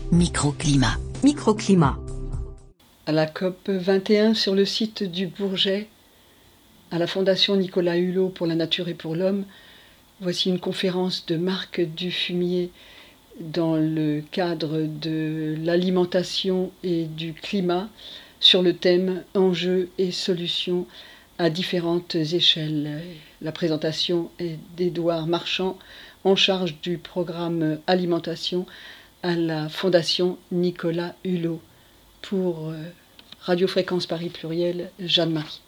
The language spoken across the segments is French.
Microclimat. Microclimat. À la COP 21 sur le site du Bourget, à la Fondation Nicolas Hulot pour la nature et pour l'homme, voici une conférence de Marc Dufumier dans le cadre de l'alimentation et du climat sur le thème enjeux et solutions à différentes échelles. La présentation est d'Édouard Marchand, en charge du programme alimentation à la Fondation Nicolas Hulot. Pour Radio Fréquence Paris Pluriel, Jeanne-Marie.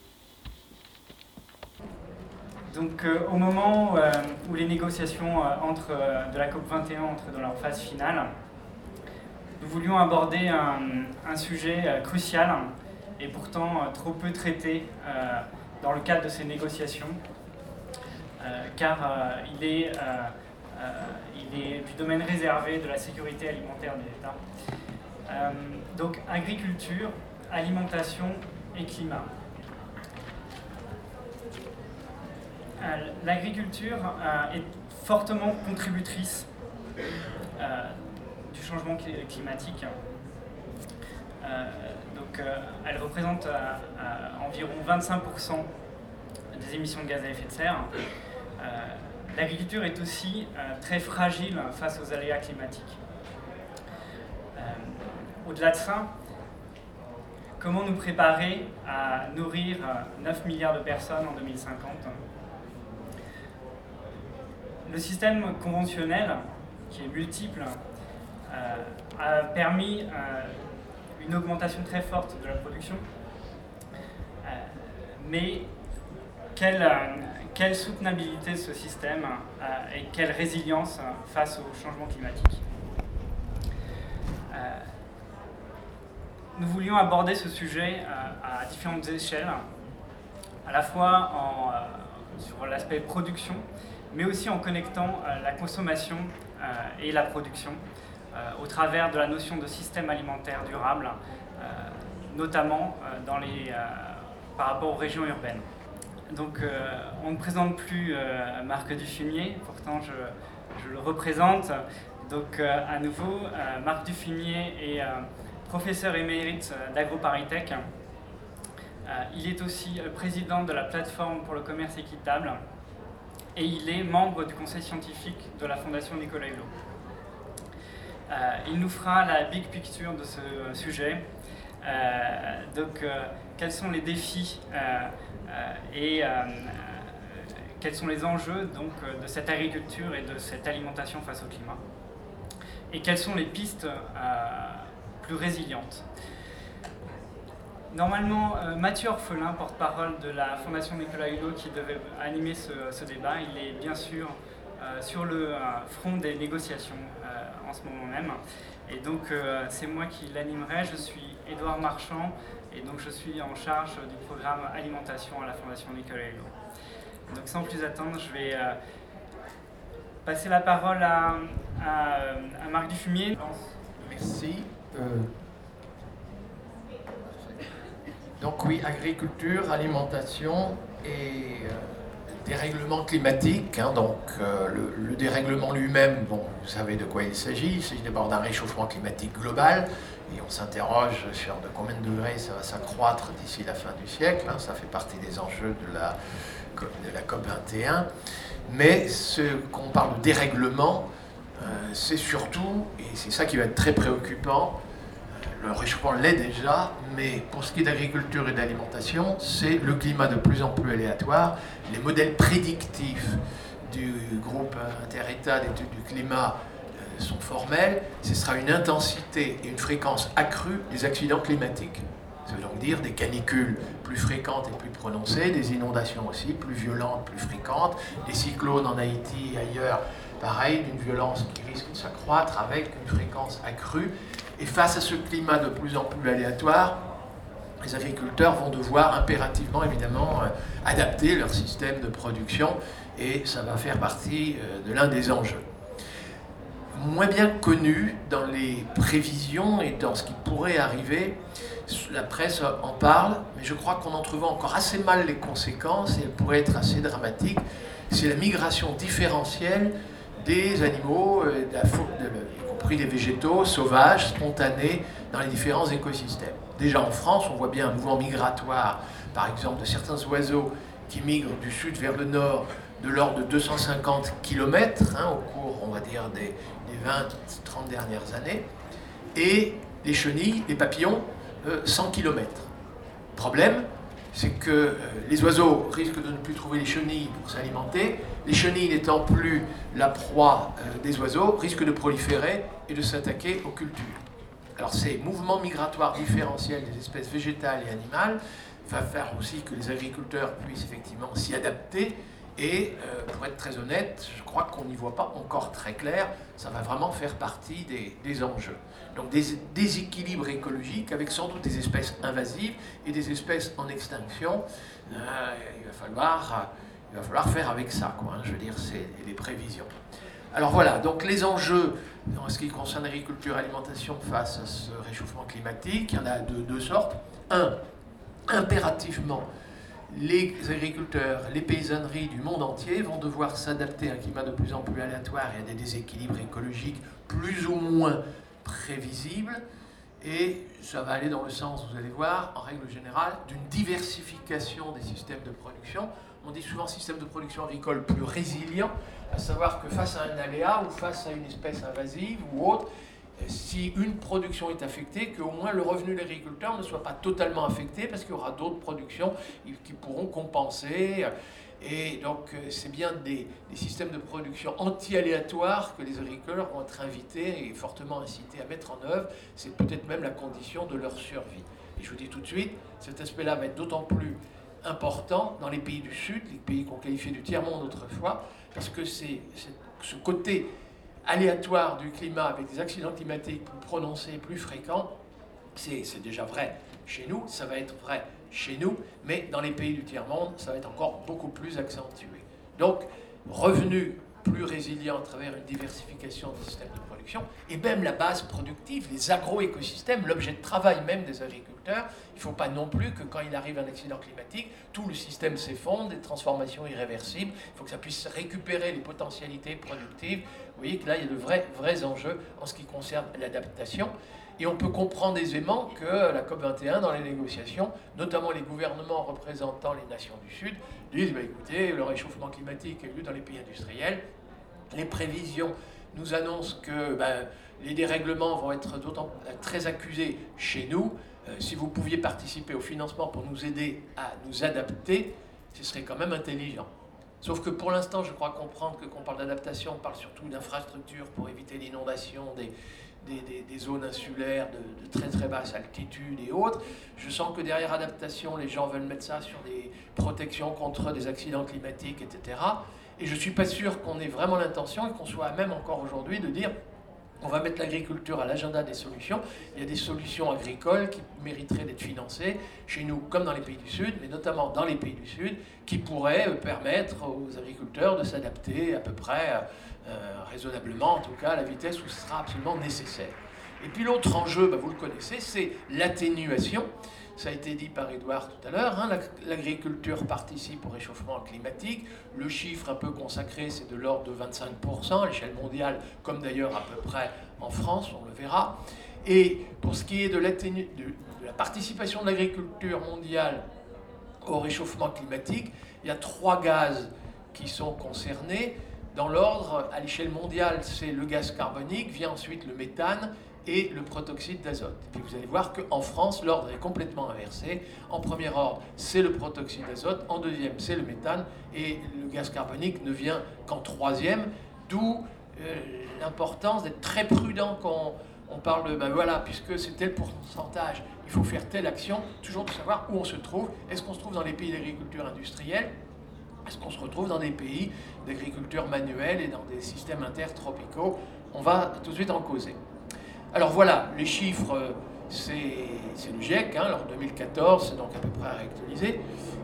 Donc au moment où les négociations de la COP21 entrent dans leur phase finale, nous voulions aborder un sujet crucial et pourtant trop peu traité dans le cadre de ces négociations, car il est du domaine réservé de la sécurité alimentaire des États. Donc agriculture, alimentation et climat. L'agriculture est fortement contributrice du changement climatique. Elle représente environ 25% des émissions de gaz à effet de serre. L'agriculture est aussi très fragile face aux aléas climatiques. Au-delà de ça, comment nous préparer à nourrir 9 milliards de personnes en 2050 ? Le système conventionnel, qui est multiple, a permis une augmentation très forte de la production. Mais quelle soutenabilité ce système et quelle résilience face au changement climatique ? Nous voulions aborder ce sujet à différentes échelles, à la fois sur l'aspect production, mais aussi en connectant la consommation et la production au travers de la notion de système alimentaire durable, notamment par rapport aux régions urbaines. Donc on ne présente plus Marc Dufumier, pourtant je le représente. Donc à nouveau, Marc Dufumier est professeur émérite d'AgroParisTech. Il est aussi président de la plateforme pour le commerce équitable et il est membre du conseil scientifique de la Fondation Nicolas Hulot. Il nous fera la big picture de ce sujet. Quels sont les défis et quels sont les enjeux de cette agriculture et de cette alimentation face au climat, et quelles sont les pistes plus résilientes. Normalement, Mathieu Orphelin, porte-parole de la Fondation Nicolas Hulot, qui devait animer ce débat, il est bien sûr sur le front des négociations en ce moment même. Et donc c'est moi qui l'animerai. Je suis Édouard Marchand et donc je suis en charge du programme alimentation à la Fondation Nicolas Hulot. Donc sans plus attendre, je vais passer la parole à Marc Dufumier. Merci. Donc oui, agriculture, alimentation et dérèglement climatique. Le dérèglement lui-même, vous savez de quoi il s'agit. Il s'agit d'abord d'un réchauffement climatique global. Et on s'interroge sur de combien de degrés ça va s'accroître d'ici la fin du siècle. Ça fait partie des enjeux de la COP 21. Mais qu'on parle de dérèglement, c'est surtout, et c'est ça qui va être très préoccupant, le réchauffement l'est déjà, mais pour ce qui est d'agriculture et d'alimentation, c'est le climat de plus en plus aléatoire. Les modèles prédictifs du groupe inter-État d'études du climat sont formels. Ce sera une intensité et une fréquence accrue des accidents climatiques. Ça veut donc dire des canicules plus fréquentes et plus prononcées, des inondations aussi plus violentes, plus fréquentes, des cyclones en Haïti et ailleurs, pareil, d'une violence qui risque de s'accroître avec une fréquence accrue. Et face à ce climat de plus en plus aléatoire, les agriculteurs vont devoir impérativement, évidemment, adapter leur système de production et ça va faire partie de l'un des enjeux. Moins bien connu dans les prévisions et dans ce qui pourrait arriver, la presse en parle, mais je crois qu'on entrevoit encore assez mal les conséquences et elles pourraient être assez dramatiques. C'est la migration différentielle des animaux, y compris compris les végétaux sauvages, spontanés, dans les différents écosystèmes. Déjà en France, on voit bien un mouvement migratoire, par exemple, de certains oiseaux qui migrent du sud vers le nord de l'ordre de 250 km au cours, on va dire, des 20-30 dernières années, et les chenilles, les papillons, 100 km. Problème, c'est que les oiseaux risquent de ne plus trouver les chenilles pour s'alimenter. Les chenilles n'étant plus la proie des oiseaux, risquent de proliférer et de s'attaquer aux cultures. Alors ces mouvements migratoires différentiels des espèces végétales et animales va faire aussi que les agriculteurs puissent effectivement s'y adapter. Et pour être très honnête, je crois qu'on n'y voit pas encore très clair. Ça va vraiment faire partie des enjeux. Donc des déséquilibres écologiques avec sans doute des espèces invasives et des espèces en extinction. Il va falloir faire avec ça, quoi, je veux dire, c'est les prévisions. Alors voilà, donc les enjeux en ce qui concerne l'agriculture et l'alimentation face à ce réchauffement climatique, il y en a de deux sortes. Un, impérativement, les agriculteurs, les paysanneries du monde entier vont devoir s'adapter à un climat de plus en plus aléatoire et à des déséquilibres écologiques plus ou moins prévisibles. Et ça va aller dans le sens, vous allez voir, en règle générale, d'une diversification des systèmes de production. On dit souvent système de production agricole plus résilient, à savoir que face à un aléa ou face à une espèce invasive ou autre, si une production est affectée, qu'au moins le revenu de l'agriculteur ne soit pas totalement affecté, parce qu'il y aura d'autres productions qui pourront compenser. Et donc c'est bien des systèmes de production anti-aléatoires que les agriculteurs vont être invités et fortement incités à mettre en œuvre. C'est peut-être même la condition de leur survie. Et je vous dis tout de suite, cet aspect-là va être d'autant plus important dans les pays du Sud, les pays qu'on qualifiait du tiers-monde autrefois, parce que c'est ce côté aléatoire du climat avec des accidents climatiques plus prononcés, plus fréquents, c'est déjà vrai chez nous, ça va être vrai chez nous, mais dans les pays du tiers-monde, ça va être encore beaucoup plus accentué. Donc, revenus plus résilients à travers une diversification des systèmes de production, et même la base productive, les agroécosystèmes, l'objet de travail même des agriculteurs. Il ne faut pas non plus que quand il arrive un accident climatique, tout le système s'effondre, des transformations irréversibles. Il faut que ça puisse récupérer les potentialités productives. Vous voyez que là, il y a de vrais enjeux en ce qui concerne l'adaptation. Et on peut comprendre aisément que la COP21, dans les négociations, notamment les gouvernements représentant les nations du Sud, disent écoutez, le réchauffement climatique a eu lieu dans les pays industriels, les prévisions nous annoncent que les dérèglements vont être très accusés chez nous. Si vous pouviez participer au financement pour nous aider à nous adapter, ce serait quand même intelligent. Sauf que pour l'instant, je crois comprendre que quand on parle d'adaptation, on parle surtout d'infrastructures pour éviter l'inondation des zones insulaires de très très basse altitude et autres. Je sens que derrière adaptation, les gens veulent mettre ça sur des protections contre des accidents climatiques, etc. Et je ne suis pas sûr qu'on ait vraiment l'intention et qu'on soit à même encore aujourd'hui de dire on va mettre l'agriculture à l'agenda des solutions. Il y a des solutions agricoles qui mériteraient d'être financées chez nous comme dans les pays du Sud, mais notamment dans les pays du Sud, qui pourraient permettre aux agriculteurs de s'adapter à peu près raisonnablement, en tout cas à la vitesse où ce sera absolument nécessaire. Et puis l'autre enjeu, vous le connaissez, c'est l'atténuation. Ça a été dit par Édouard tout à l'heure, l'agriculture participe au réchauffement climatique. Le chiffre un peu consacré, c'est de l'ordre de 25% à l'échelle mondiale, comme d'ailleurs à peu près en France, on le verra. Et pour ce qui est de la participation de l'agriculture mondiale au réchauffement climatique, il y a 3 gaz qui sont concernés. Dans l'ordre, à l'échelle mondiale, c'est le gaz carbonique, vient ensuite le méthane, et le protoxyde d'azote. Et puis vous allez voir qu'en France, l'ordre est complètement inversé. En premier ordre, c'est le protoxyde d'azote. En deuxième, c'est le méthane. Et le gaz carbonique ne vient qu'en troisième. D'où l'importance d'être très prudent quand on parle de, puisque c'est tel pourcentage, il faut faire telle action. Toujours de savoir où on se trouve. Est-ce qu'on se trouve dans les pays d'agriculture industrielle ? Est-ce qu'on se retrouve dans des pays d'agriculture manuelle et dans des systèmes intertropicaux ? On va tout de suite en causer. Alors voilà, les chiffres, c'est le GIEC, alors 2014, c'est donc à peu près réactualisé.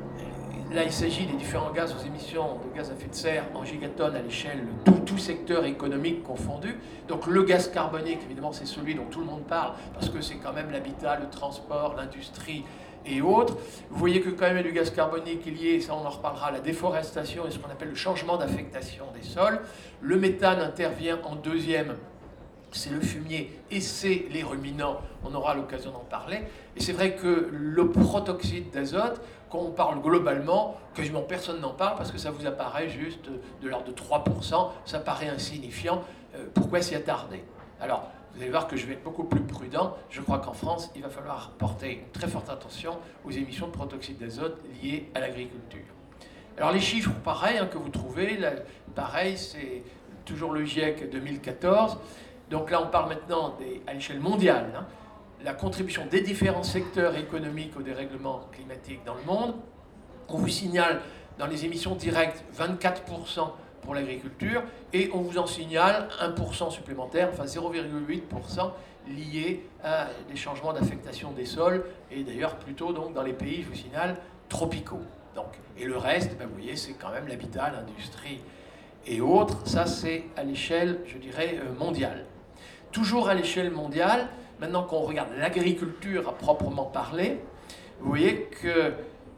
Là, il s'agit des différents gaz aux émissions de gaz à effet de serre en gigatonnes à l'échelle de tout secteur économique confondu. Donc le gaz carbonique, évidemment, c'est celui dont tout le monde parle, parce que c'est quand même l'habitat, le transport, l'industrie et autres. Vous voyez que quand même il y a du gaz carbonique lié, ça on en reparlera, à la déforestation et ce qu'on appelle le changement d'affectation des sols. Le méthane intervient en deuxième c'est le fumier et c'est les ruminants, on aura l'occasion d'en parler. Et c'est vrai que le protoxyde d'azote, quand on parle globalement, quasiment personne n'en parle parce que ça vous apparaît juste de l'ordre de 3%, ça paraît insignifiant. Pourquoi s'y attarder? Alors, vous allez voir que je vais être beaucoup plus prudent. Je crois qu'en France, il va falloir porter une très forte attention aux émissions de protoxyde d'azote liées à l'agriculture. Alors les chiffres, pareil, que vous trouvez, là, pareil, c'est toujours le GIEC 2014. Donc là, on parle maintenant à l'échelle mondiale, la contribution des différents secteurs économiques au dérèglement climatique dans le monde. On vous signale dans les émissions directes 24% pour l'agriculture et on vous en signale 1% supplémentaire, enfin 0,8% lié à des changements d'affectation des sols et d'ailleurs plutôt donc dans les pays, je vous signale, tropicaux. Donc, et le reste, vous voyez, c'est quand même l'habitat, l'industrie et autres. Ça, c'est à l'échelle, je dirais, mondiale. Toujours à l'échelle mondiale, maintenant qu'on regarde l'agriculture à proprement parler, vous voyez que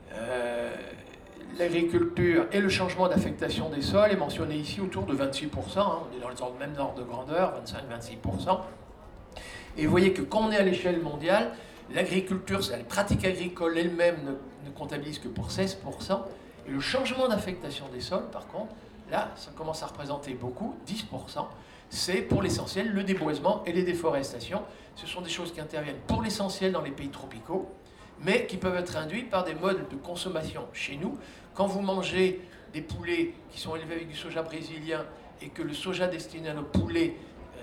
l'agriculture et le changement d'affectation des sols est mentionné ici autour de 26%, on est dans le même ordre de grandeur, 25-26%. Et vous voyez que quand on est à l'échelle mondiale, l'agriculture, les pratiques agricoles elles-mêmes ne comptabilisent que pour 16%, et le changement d'affectation des sols, par contre, là, ça commence à représenter beaucoup, 10%. C'est pour l'essentiel le déboisement et les déforestations. Ce sont des choses qui interviennent pour l'essentiel dans les pays tropicaux, mais qui peuvent être induits par des modes de consommation chez nous. Quand vous mangez des poulets qui sont élevés avec du soja brésilien et que le soja destiné à nos poulets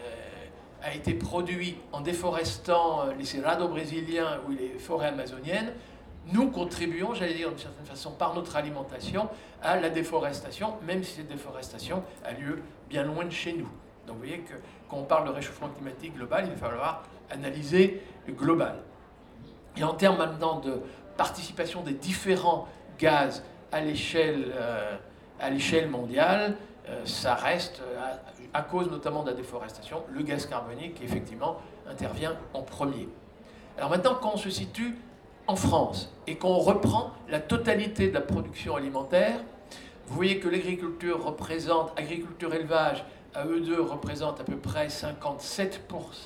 a été produit en déforestant les cerrados brésiliens ou les forêts amazoniennes, nous contribuons, j'allais dire d'une certaine façon, par notre alimentation à la déforestation, même si cette déforestation a lieu bien loin de chez nous. Donc vous voyez que quand on parle de réchauffement climatique global, il va falloir analyser le global. Et en termes maintenant de participation des différents gaz à l'échelle mondiale, ça reste, à cause notamment de la déforestation, le gaz carbonique qui effectivement intervient en premier. Alors maintenant, quand on se situe en France et qu'on reprend la totalité de la production alimentaire, vous voyez que l'agriculture représente, agriculture-élevage, à eux deux représentent à peu près 57%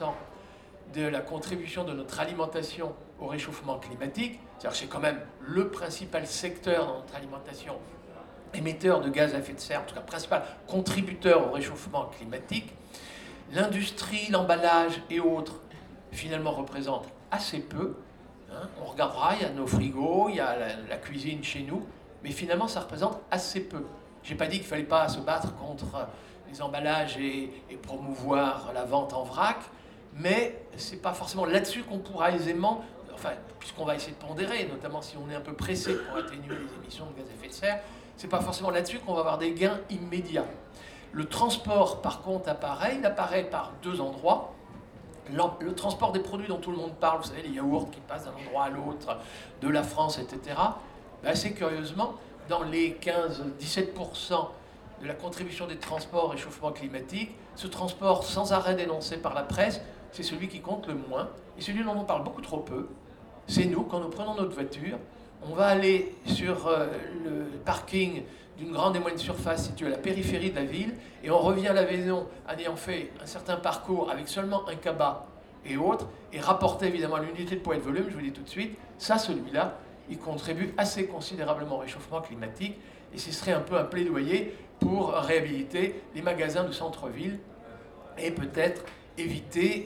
de la contribution de notre alimentation au réchauffement climatique. C'est-à-dire que c'est quand même le principal secteur dans notre alimentation émetteur de gaz à effet de serre, en tout cas principal contributeur au réchauffement climatique. L'industrie, l'emballage et autres, finalement, représentent assez peu. On regardera, il y a nos frigos, il y a la cuisine chez nous, mais finalement, ça représente assez peu. Je n'ai pas dit qu'il ne fallait pas se battre contre les emballages et promouvoir la vente en vrac, mais ce n'est pas forcément là-dessus qu'on pourra aisément, enfin, puisqu'on va essayer de pondérer, notamment si on est un peu pressé pour atténuer les émissions de gaz à effet de serre, c'est pas forcément là-dessus qu'on va avoir des gains immédiats. Le transport, par contre, il apparaît par deux endroits. Le transport des produits dont tout le monde parle, vous savez, les yaourts qui passent d'un endroit à l'autre, de la France, etc. Assez curieusement, dans les 15-17% de la contribution des transports au réchauffement climatique, ce transport sans arrêt dénoncé par la presse, c'est celui qui compte le moins, et celui dont on parle beaucoup trop peu. C'est nous, quand nous prenons notre voiture, on va aller sur le parking d'une grande et moyenne surface située à la périphérie de la ville, et on revient à la maison en ayant fait un certain parcours avec seulement un cabas et autres, et rapporté évidemment à l'unité de poids et de volume, je vous dis tout de suite, ça, celui-là, il contribue assez considérablement au réchauffement climatique, et ce serait un peu un plaidoyer pour réhabiliter les magasins de centre-ville, et peut-être éviter,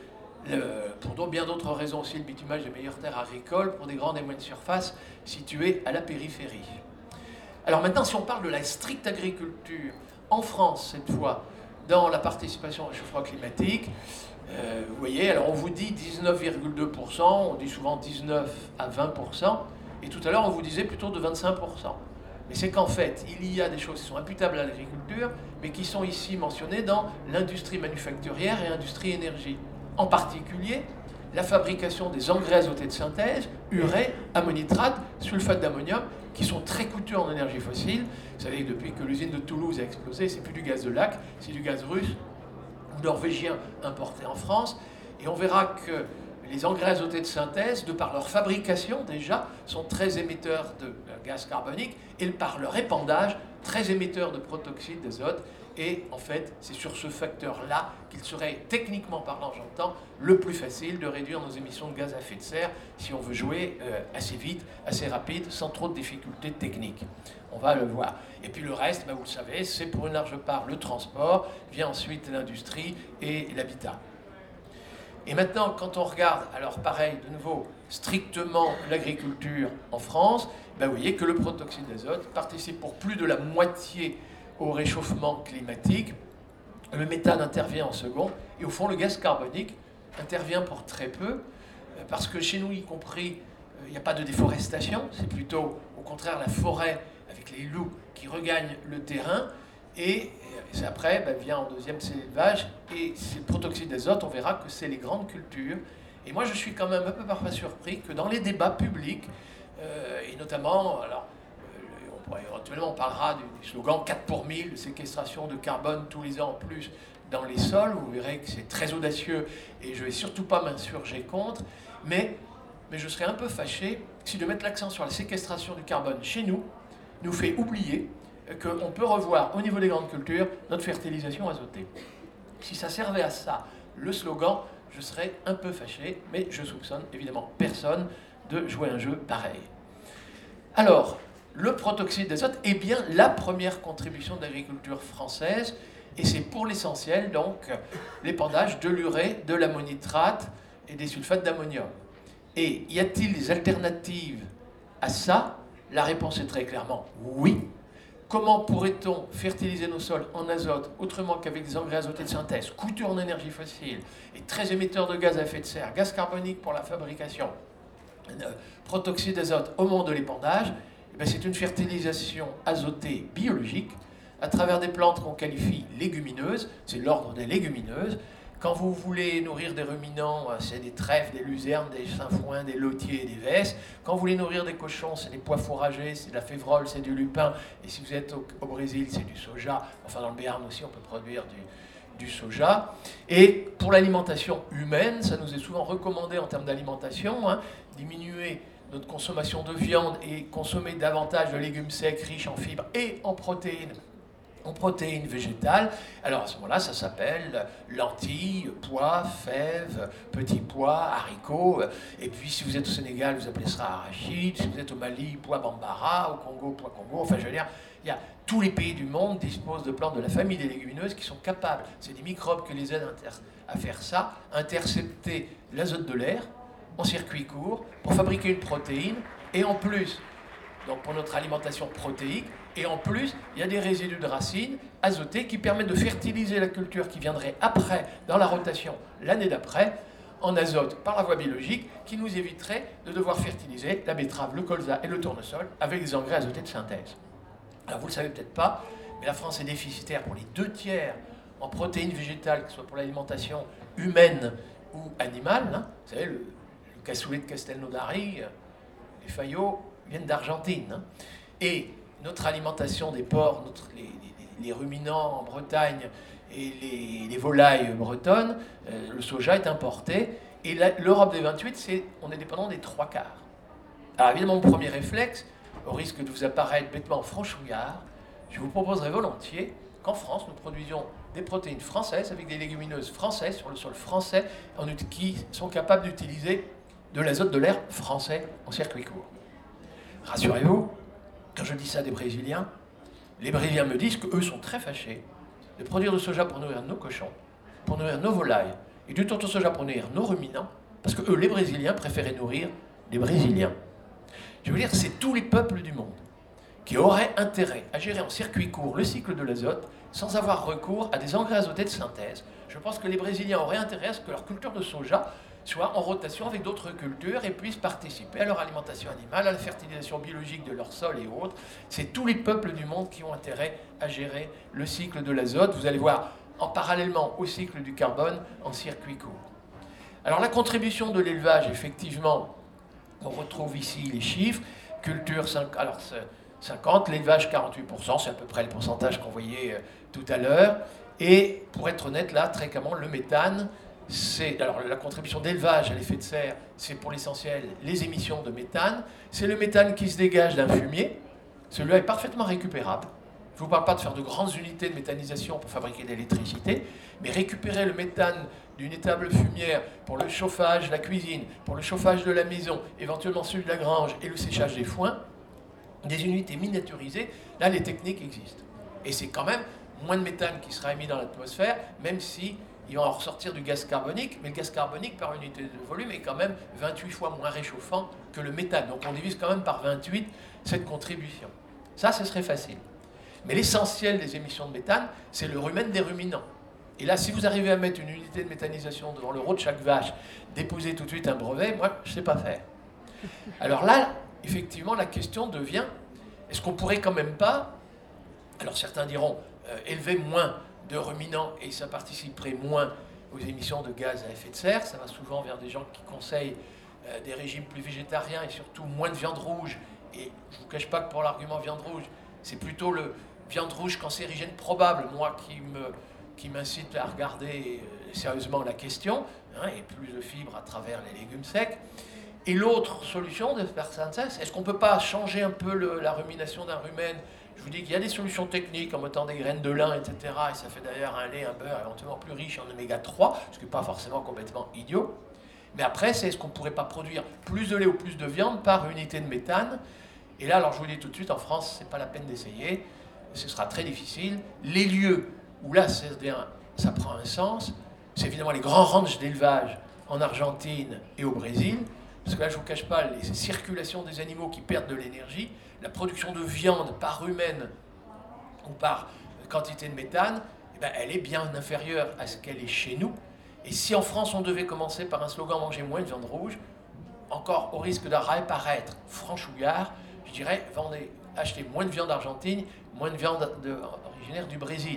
pour bien d'autres raisons aussi, le bitumage des meilleures terres agricoles pour des grandes et moyennes surfaces situées à la périphérie. Alors maintenant, si on parle de la stricte agriculture, en France cette fois, dans la participation au réchauffement climatique, vous voyez, alors on vous dit 19,2%, on dit souvent 19 à 20%, et tout à l'heure on vous disait plutôt de 25%. Mais c'est qu'en fait, il y a des choses qui sont imputables à l'agriculture, mais qui sont ici mentionnées dans l'industrie manufacturière et l'industrie énergie. En particulier, la fabrication des engrais azotés de synthèse, urée, ammonitrate, sulfate d'ammonium, qui sont très coûteux en énergie fossile. Vous savez, depuis que l'usine de Toulouse a explosé, c'est plus du gaz de lac, c'est du gaz russe ou norvégien importé en France. Et on verra que les engrais azotés de synthèse, de par leur fabrication déjà, sont très émetteurs de gaz carbonique, et par leur épandage, très émetteur de protoxyde d'azote. Et en fait, c'est sur ce facteur-là qu'il serait, techniquement parlant, j'entends, le plus facile de réduire nos émissions de gaz à effet de serre si on veut jouer assez vite, assez rapide, sans trop de difficultés techniques. On va le voir. Et puis le reste, vous le savez, c'est pour une large part le transport, vient ensuite l'industrie et l'habitat. Et maintenant, quand on regarde, alors pareil, de nouveau, strictement l'agriculture en France, vous voyez que le protoxyde d'azote participe pour plus de la moitié au réchauffement climatique. Le méthane intervient en second, et au fond, le gaz carbonique intervient pour très peu, parce que chez nous, y compris, il n'y a pas de déforestation, c'est plutôt, au contraire, la forêt avec les loups qui regagnent le terrain, et après vient en deuxième, c'est l'élevage, et c'est le protoxyde d'azote, on verra que c'est les grandes cultures. Et moi, je suis quand même un peu parfois surpris que dans les débats publics, et notamment, alors, éventuellement, on parlera du slogan 4 pour 1000, de séquestration de carbone tous les ans en plus dans les sols. Vous verrez que c'est très audacieux et je ne vais surtout pas m'insurger contre. Mais je serais un peu fâché si de mettre l'accent sur la séquestration du carbone chez nous nous fait oublier qu'on peut revoir au niveau des grandes cultures notre fertilisation azotée. Si ça servait à ça, le slogan, je serais un peu fâché, mais je soupçonne évidemment personne de jouer un jeu pareil. Alors, le protoxyde d'azote est bien la première contribution de l'agriculture française, et c'est pour l'essentiel, donc, l'épandage de l'urée, de l'ammonitrate et des sulfates d'ammonium. Et y a-t-il des alternatives à ça? La réponse est très clairement oui. Comment pourrait-on fertiliser nos sols en azote autrement qu'avec des engrais azotés de synthèse, coûteux en énergie fossile et très émetteurs de gaz à effet de serre, gaz carbonique pour la fabrication, protoxyde d'azote au moment de l'épandage? C'est une fertilisation azotée biologique à travers des plantes qu'on qualifie légumineuses, c'est l'ordre des légumineuses. Quand vous voulez nourrir des ruminants, c'est des trèfles, des luzernes, des sainfoins, des lotiers, des vesses. Quand vous voulez nourrir des cochons, c'est des pois fourragers, c'est de la févrole, c'est du lupin. Et si vous êtes au Brésil, c'est du soja. Enfin, dans le Béarn aussi, on peut produire du soja. Et pour l'alimentation humaine, ça nous est souvent recommandé en termes d'alimentation, diminuer notre consommation de viande et consommer davantage de légumes secs riches en fibres et en protéines végétales. Alors à ce moment-là, ça s'appelle lentilles, pois, fèves, petits pois, haricots. Et puis si vous êtes au Sénégal, vous appelez ça arachide. Si vous êtes au Mali, pois bambara. Au Congo, pois Congo. Enfin, je veux dire, tous les pays du monde disposent de plantes de la famille des légumineuses qui sont capables, c'est des microbes qui les aident à faire ça, intercepter l'azote de l'air en circuit court pour fabriquer une protéine, et en plus, donc pour notre alimentation protéique, et en plus, il y a des résidus de racines azotés qui permettent de fertiliser la culture qui viendrait après, dans la rotation, l'année d'après, en azote par la voie biologique, qui nous éviterait de devoir fertiliser la betterave, le colza et le tournesol avec des engrais azotés de synthèse. Alors vous ne le savez peut-être pas, mais la France est déficitaire pour les 2/3 en protéines végétales, que ce soit pour l'alimentation humaine ou animale. Vous savez, le cassoulet de Castelnaudary, les faillots viennent d'Argentine. Et notre alimentation des porcs, les ruminants en Bretagne et les volailles bretonnes, le soja est importé. Et l'Europe des 28, on est dépendant des 3/4. Alors évidemment, mon premier réflexe, au risque de vous apparaître bêtement franchouillard, je vous proposerai volontiers qu'en France, nous produisions des protéines françaises avec des légumineuses françaises sur le sol français qui sont capables d'utiliser de l'azote de l'air français en circuit court. Rassurez-vous, quand je dis ça des Brésiliens, les Brésiliens me disent qu'eux sont très fâchés de produire du soja pour nourrir nos cochons, pour nourrir nos volailles, et du tourte soja pour nourrir nos ruminants, parce que eux, les Brésiliens, préféraient nourrir les Brésiliens. Je veux dire, c'est tous les peuples du monde qui auraient intérêt à gérer en circuit court le cycle de l'azote sans avoir recours à des engrais azotés de synthèse. Je pense que les Brésiliens auraient intérêt à ce que leur culture de soja soit en rotation avec d'autres cultures et puissent participer à leur alimentation animale, à la fertilisation biologique de leur sol et autres. C'est tous les peuples du monde qui ont intérêt à gérer le cycle de l'azote. Vous allez voir, parallèlement au cycle du carbone, en circuit court. Alors la contribution de l'élevage, effectivement, on retrouve ici les chiffres. Culture 50, l'élevage 48%, c'est à peu près le pourcentage qu'on voyait tout à l'heure. Et pour être honnête, là, très clairement, le méthane, alors la contribution d'élevage à l'effet de serre, c'est pour l'essentiel les émissions de méthane. C'est le méthane qui se dégage d'un fumier. Celui-là est parfaitement récupérable. Je ne vous parle pas de faire de grandes unités de méthanisation pour fabriquer de l'électricité, mais récupérer le méthane d'une étable fumière pour le chauffage, la cuisine, pour le chauffage de la maison, éventuellement celui de la grange et le séchage des foins, des unités miniaturisées, là les techniques existent. Et c'est quand même moins de méthane qui sera émis dans l'atmosphère, même si il va en ressortir du gaz carbonique, mais le gaz carbonique par unité de volume est quand même 28 fois moins réchauffant que le méthane. Donc on divise quand même par 28 cette contribution. Ça, ce serait facile. Mais l'essentiel des émissions de méthane, c'est le rumen des ruminants. Et là, si vous arrivez à mettre une unité de méthanisation devant le rot de chaque vache, déposer tout de suite un brevet, moi, je ne sais pas faire. Alors là, effectivement, la question devient, est-ce qu'on pourrait quand même pas, alors certains diront, élever moins de ruminants et ça participerait moins aux émissions de gaz à effet de serre, ça va souvent vers des gens qui conseillent des régimes plus végétariens et surtout moins de viande rouge. Et je ne vous cache pas que pour l'argument viande rouge, c'est plutôt le viande rouge cancérigène probable, moi, qui m'incite à regarder sérieusement la question, hein, et plus de fibres à travers les légumes secs. Et l'autre solution de faire ça, est-ce qu'on ne peut pas changer un peu la rumination d'un rumen? Je vous dis qu'il y a des solutions techniques en mettant des graines de lin, etc. Et ça fait d'ailleurs un lait, un beurre éventuellement plus riche en oméga 3, ce qui n'est pas forcément complètement idiot. Mais après, c'est est-ce qu'on ne pourrait pas produire plus de lait ou plus de viande par unité de méthane? Et là, alors je vous dis tout de suite, en France, ce n'est pas la peine d'essayer. Ce sera très difficile. Les lieux où là, ça prend un sens, c'est évidemment les grands ranchs d'élevage en Argentine et au Brésil. Parce que là, je ne vous cache pas, les circulations des animaux qui perdent de l'énergie, la production de viande par humaine ou par quantité de méthane, eh ben, elle est bien inférieure à ce qu'elle est chez nous. Et si en France, on devait commencer par un slogan « Manger moins de viande rouge », encore au risque de paraître franchouillard, je dirais achetez moins de viande argentine, moins de viande originaire du Brésil.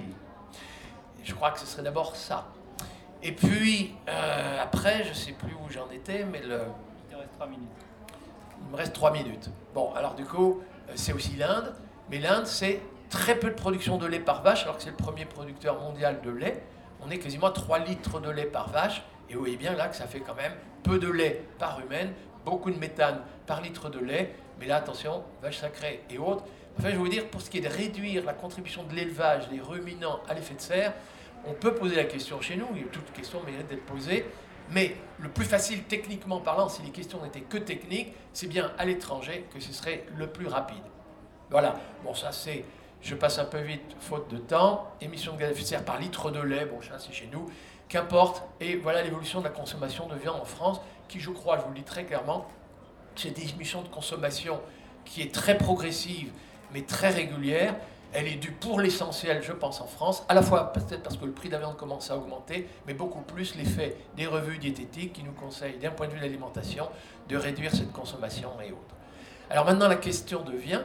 Je crois que ce serait d'abord ça. Et puis, après, je ne sais plus où j'en étais, mais Il te reste 3 minutes. Il me reste 3 minutes. Bon, alors du coup, c'est aussi l'Inde, mais l'Inde, c'est très peu de production de lait par vache, alors que c'est le premier producteur mondial de lait. On est quasiment à 3 litres de lait par vache, et vous voyez bien là que ça fait quand même peu de lait par humaine, beaucoup de méthane par litre de lait, mais là, attention, vache sacrée et autres. Enfin, je vais vous dire, pour ce qui est de réduire la contribution de l'élevage des ruminants à l'effet de serre, on peut poser la question chez nous, toute question mérite d'être posée, mais le plus facile techniquement parlant, si les questions n'étaient que techniques, c'est bien à l'étranger que ce serait le plus rapide. Voilà, bon ça c'est, je passe un peu vite, faute de temps, émission de gaz à effet de serre par litre de lait, bon ça c'est chez nous, qu'importe, et voilà l'évolution de la consommation de viande en France, qui je crois, je vous le dis très clairement, c'est des émissions de consommation qui est très progressive, mais très régulière. Elle est due pour l'essentiel, je pense, en France, à la fois peut-être parce que le prix de la viande commence à augmenter, mais beaucoup plus l'effet des revues diététiques qui nous conseillent, d'un point de vue de l'alimentation, de réduire cette consommation et autres. Alors maintenant, la question devient,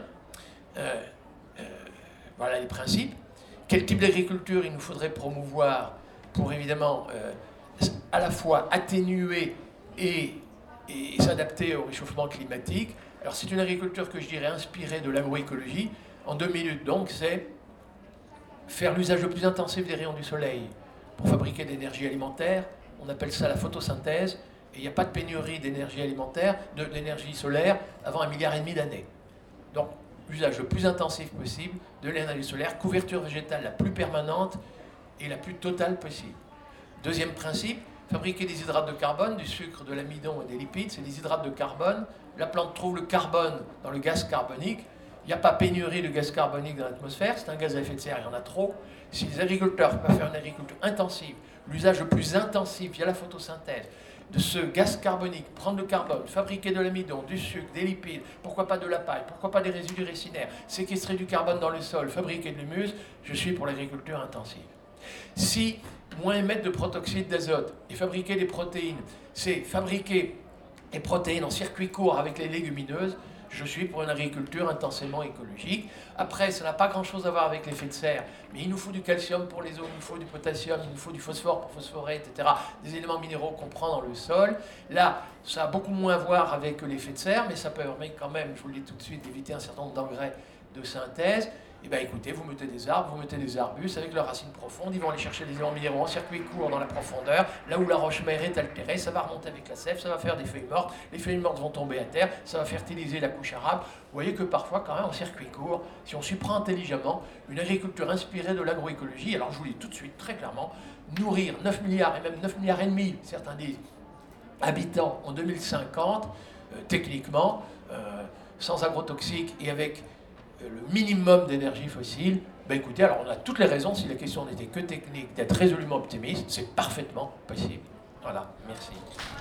voilà les principes, quel type d'agriculture il nous faudrait promouvoir pour évidemment à la fois atténuer et s'adapter au réchauffement climatique. Alors c'est une agriculture que je dirais inspirée de l'agroécologie. En 2 minutes donc, c'est faire l'usage le plus intensif des rayons du soleil pour fabriquer de l'énergie alimentaire. On appelle ça la photosynthèse. Et il n'y a pas de pénurie d'énergie alimentaire, d'énergie solaire avant 1,5 milliard d'années. Donc, l'usage le plus intensif possible de l'énergie solaire, couverture végétale la plus permanente et la plus totale possible. Deuxième principe, fabriquer des hydrates de carbone, du sucre, de l'amidon et des lipides, c'est des hydrates de carbone. La plante trouve le carbone dans le gaz carbonique. Il n'y a pas pénurie de gaz carbonique dans l'atmosphère, c'est un gaz à effet de serre, il y en a trop. Si les agriculteurs peuvent faire une agriculture intensive, l'usage le plus intensif via la photosynthèse de ce gaz carbonique, prendre le carbone, fabriquer de l'amidon, du sucre, des lipides, pourquoi pas de la paille, pourquoi pas des résidus récinaires, séquestrer du carbone dans le sol, fabriquer de l'humus, je suis pour l'agriculture intensive. Si moins émettre de protoxyde d'azote et fabriquer des protéines, c'est fabriquer des protéines en circuit court avec les légumineuses, je suis pour une agriculture intensément écologique. Après, ça n'a pas grand-chose à voir avec l'effet de serre, mais il nous faut du calcium pour les eaux, il nous faut du potassium, il nous faut du phosphore pour phosphorer, etc. Des éléments minéraux qu'on prend dans le sol. Là, ça a beaucoup moins à voir avec l'effet de serre, mais ça permet quand même, je vous le dis tout de suite, d'éviter un certain nombre d'engrais de synthèse. Eh bien écoutez, vous mettez des arbres, vous mettez des arbustes avec leurs racines profondes, ils vont aller chercher des éléments minéraux en circuit court dans la profondeur, là où la roche-mère est altérée, ça va remonter avec la sève, ça va faire des feuilles mortes, les feuilles mortes vont tomber à terre, ça va fertiliser la couche arable. Vous voyez que parfois, quand même, en circuit court, si on s'y prend intelligemment, une agriculture inspirée de l'agroécologie, alors je vous le dis tout de suite, très clairement, nourrir 9 milliards et même 9 milliards et demi, certains disent, habitants en 2050, techniquement, sans agrotoxiques et avec le minimum d'énergie fossile, ben écoutez, alors on a toutes les raisons, si la question n'était que technique, d'être résolument optimiste, c'est parfaitement possible. Voilà, merci.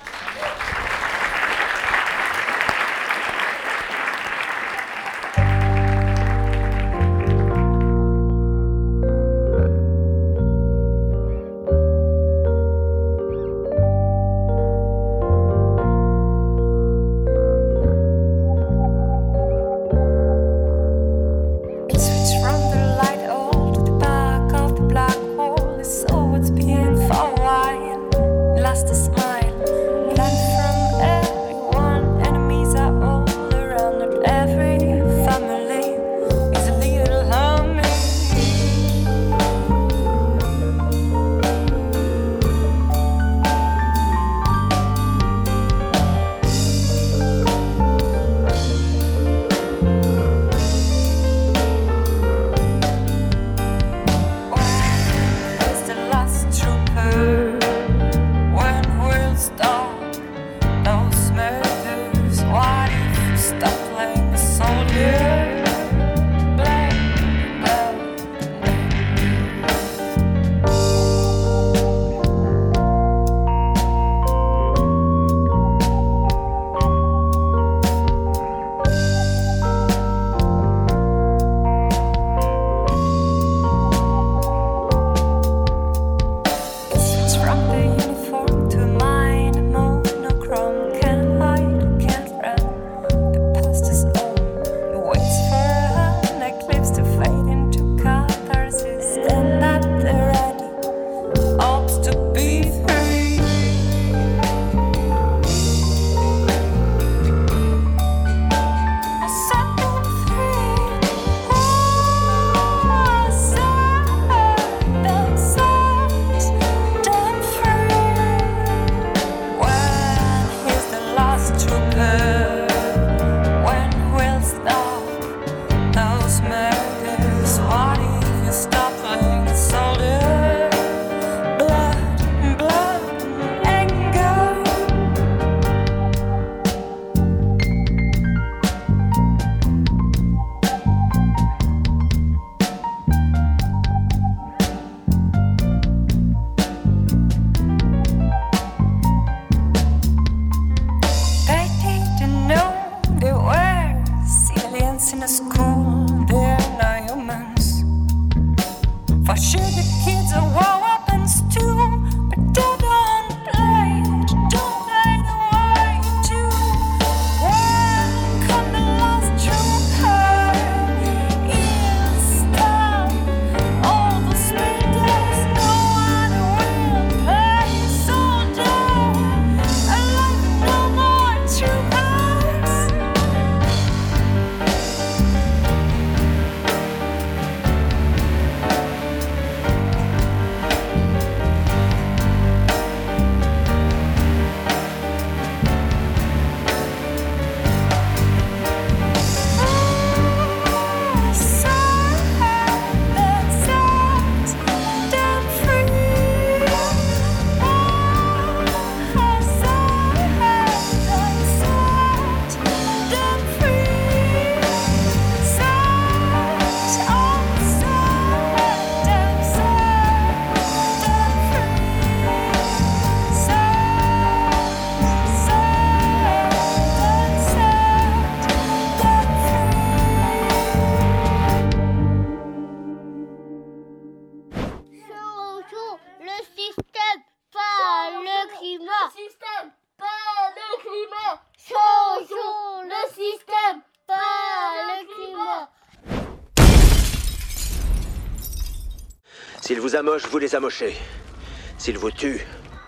S'il vous amoche, vous les amochez. S'il vous tue,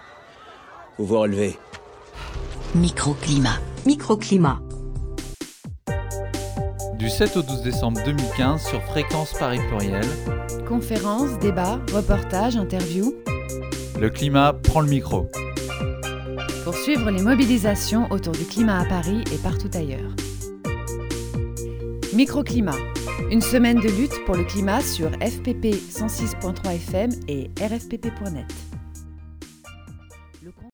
vous vous relevez. Microclimat. Microclimat. Du 7 au 12 décembre 2015 sur Fréquence Paris Pluriel. Conférences, débats, reportages, interviews. Le climat prend le micro. Pour suivre les mobilisations autour du climat à Paris et partout ailleurs. Microclimat, une semaine de lutte pour le climat sur FPP 106.3 FM et rfpp.net.